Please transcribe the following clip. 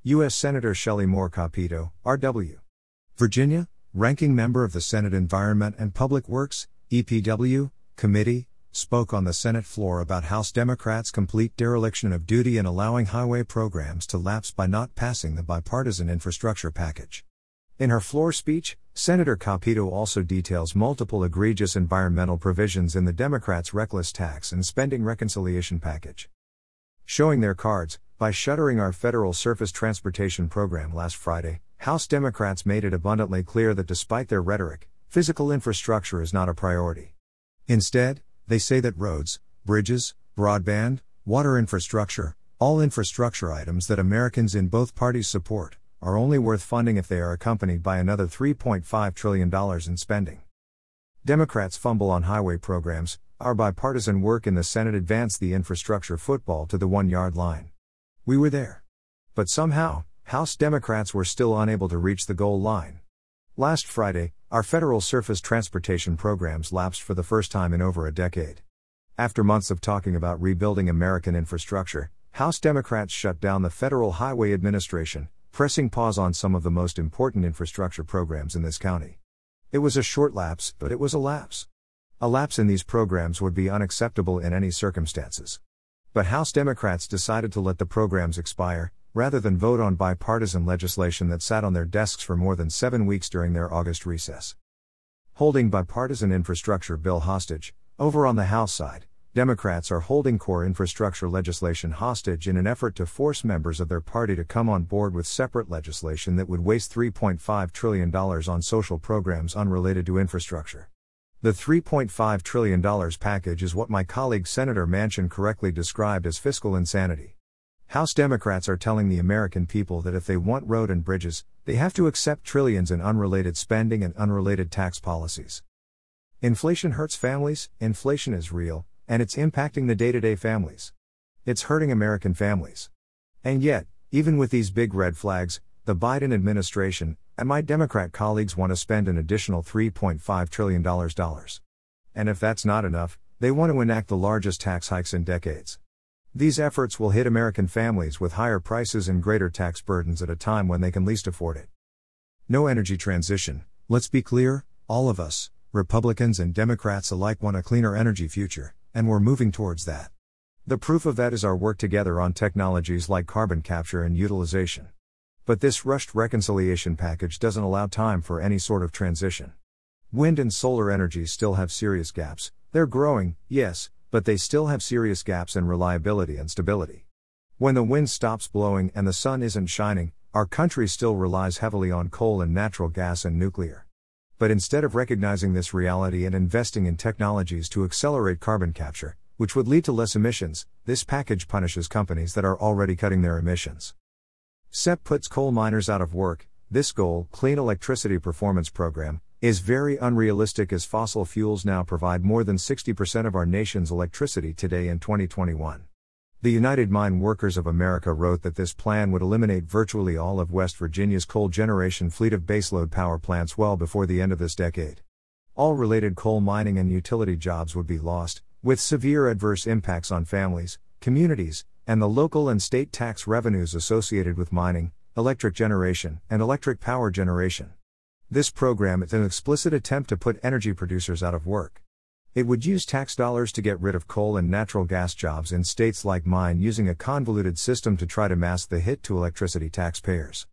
U.S. Senator Shelley Moore Capito, R.W. Virginia, ranking member of the Senate Environment and Public Works, EPW, Committee, spoke on the Senate floor about House Democrats' complete dereliction of duty in allowing highway programs to lapse by not passing the bipartisan infrastructure package. In her floor speech, Senator Capito also details multiple egregious environmental provisions in the Democrats' reckless tax and spending reconciliation package. Showing their cards, by shuttering our federal surface transportation program last Friday, House Democrats made it abundantly clear that despite their rhetoric, physical infrastructure is not a priority. Instead, they say that roads, bridges, broadband, water infrastructure, all infrastructure items that Americans in both parties support, are only worth funding if they are accompanied by another $3.5 trillion in spending. Democrats fumble on highway programs. Our bipartisan work in the Senate advanced the infrastructure football to the 1-yard line. We were there. But somehow, House Democrats were still unable to reach the goal line. Last Friday, our federal surface transportation programs lapsed for the first time in over a decade. After months of talking about rebuilding American infrastructure, House Democrats shut down the Federal Highway Administration, pressing pause on some of the most important infrastructure programs in this county. It was a short lapse, but it was a lapse. A lapse in these programs would be unacceptable in any circumstances. But House Democrats decided to let the programs expire, rather than vote on bipartisan legislation that sat on their desks for more than 7 weeks during their August recess. Holding bipartisan infrastructure bill hostage, over on the House side, Democrats are holding core infrastructure legislation hostage in an effort to force members of their party to come on board with separate legislation that would waste $3.5 trillion on social programs unrelated to infrastructure. The $3.5 trillion package is what my colleague Senator Manchin correctly described as fiscal insanity. House Democrats are telling the American people that if they want road and bridges, they have to accept trillions in unrelated spending and unrelated tax policies. Inflation hurts families, inflation is real, and it's impacting the day-to-day families. It's hurting American families. And yet, even with these big red flags, the Biden administration and my Democrat colleagues want to spend an additional $3.5 trillion. And if that's not enough, they want to enact the largest tax hikes in decades. These efforts will hit American families with higher prices and greater tax burdens at a time when they can least afford it. No energy transition. Let's be clear, all of us, Republicans and Democrats alike, want a cleaner energy future, and we're moving towards that. The proof of that is our work together on technologies like carbon capture and utilization. But this rushed reconciliation package doesn't allow time for any sort of transition. Wind and solar energy still have serious gaps. They're growing, yes, but they still have serious gaps in reliability and stability. When the wind stops blowing and the sun isn't shining, our country still relies heavily on coal and natural gas and nuclear. But instead of recognizing this reality and investing in technologies to accelerate carbon capture, which would lead to less emissions, this package punishes companies that are already cutting their emissions. CEP puts coal miners out of work. This goal, Clean Electricity Performance Program, is very unrealistic as fossil fuels now provide more than 60% of our nation's electricity today in 2021. The United Mine Workers of America wrote that this plan would eliminate virtually all of West Virginia's coal generation fleet of baseload power plants well before the end of this decade. All related coal mining and utility jobs would be lost, with severe adverse impacts on families, communities, and the local and state tax revenues associated with mining, electric generation, and electric power generation. This program is an explicit attempt to put energy producers out of work. It would use tax dollars to get rid of coal and natural gas jobs in states like mine, using a convoluted system to try to mask the hit to electricity taxpayers.